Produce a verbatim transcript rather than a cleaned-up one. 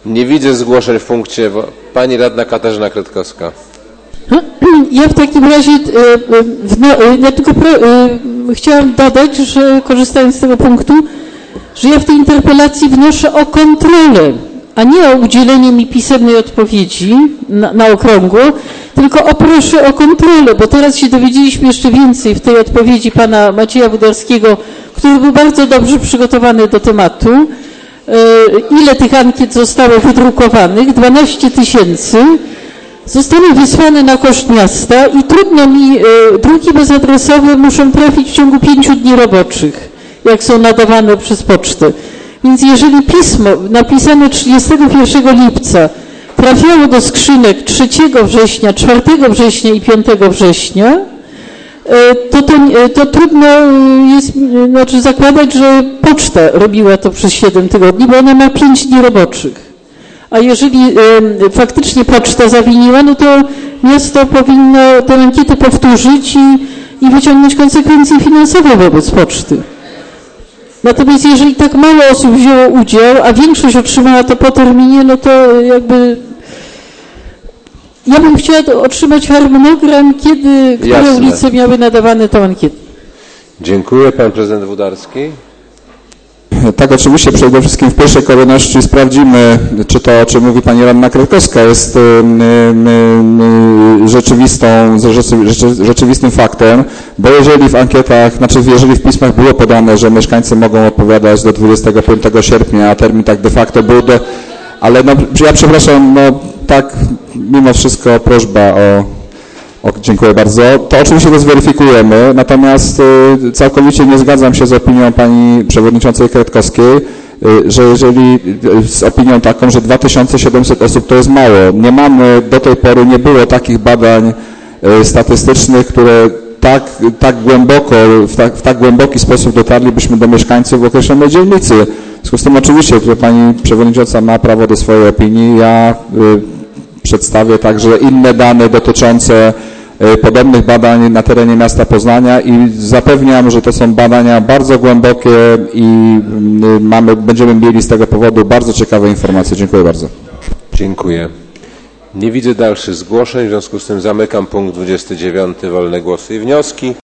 Nie widzę zgłoszeń w punkcie. Pani radna Katarzyna Kretkowska. Ja w takim razie no, ja tylko pro, chciałam dodać, że korzystając z tego punktu, że ja w tej interpelacji wnoszę o kontrolę, a nie o udzielenie mi pisemnej odpowiedzi na, na okrągło, tylko o proszę o kontrolę, bo teraz się dowiedzieliśmy jeszcze więcej w tej odpowiedzi pana Macieja Wódarskiego, który był bardzo dobrze przygotowany do tematu. Ile tych ankiet zostało wydrukowanych? dwanaście tysięcy. Zostały wysłane na koszt miasta i trudno mi, druki bezadresowe muszą trafić w ciągu pięciu dni roboczych, jak są nadawane przez pocztę. Więc jeżeli pismo napisane trzydziestego pierwszego lipca trafiało do skrzynek trzeciego września, czwartego września i piątego września, to, to, to trudno jest znaczy zakładać, że poczta robiła to przez siedem tygodni, bo ona ma pięć dni roboczych. A jeżeli y, faktycznie poczta zawiniła, no to miasto powinno tę ankietę powtórzyć i, i wyciągnąć konsekwencje finansowe wobec poczty. Natomiast jeżeli tak mało osób wzięło udział, a większość otrzymała to po terminie, no to jakby ja bym chciała otrzymać harmonogram, kiedy, które Jasne. Ulice miały nadawane tą ankietę. Dziękuję. Pan prezydent Wódarski. Tak, oczywiście przede wszystkim w pierwszej kolejności sprawdzimy, czy to, o czym mówi pani radna Kretkowska, jest y, y, y, rzeczywistą, rzeczy, rzeczywistym faktem, bo jeżeli w ankietach, znaczy jeżeli w pismach było podane, że mieszkańcy mogą odpowiadać do dwudziestego piątego sierpnia, a termin tak de facto był do, ale no, ja przepraszam, no tak, mimo wszystko prośba o O, dziękuję bardzo. To oczywiście to zweryfikujemy, natomiast y, całkowicie nie zgadzam się z opinią pani przewodniczącej Kretkowskiej, y, że jeżeli y, z opinią taką, że dwa tysiące siedemset osób to jest mało. Nie mamy, do tej pory nie było takich badań y, statystycznych, które tak, tak głęboko, w tak, w tak głęboki sposób dotarlibyśmy do mieszkańców w określonej dzielnicy. W związku z tym oczywiście tutaj pani przewodnicząca ma prawo do swojej opinii. Ja y, przedstawię także inne dane dotyczące podobnych badań na terenie miasta Poznania i zapewniam, że to są badania bardzo głębokie i mamy, będziemy mieli z tego powodu bardzo ciekawe informacje. Dziękuję bardzo. Dziękuję. Nie widzę dalszych zgłoszeń, w związku z tym zamykam punkt dwudziesty dziewiąty. Wolne głosy i wnioski.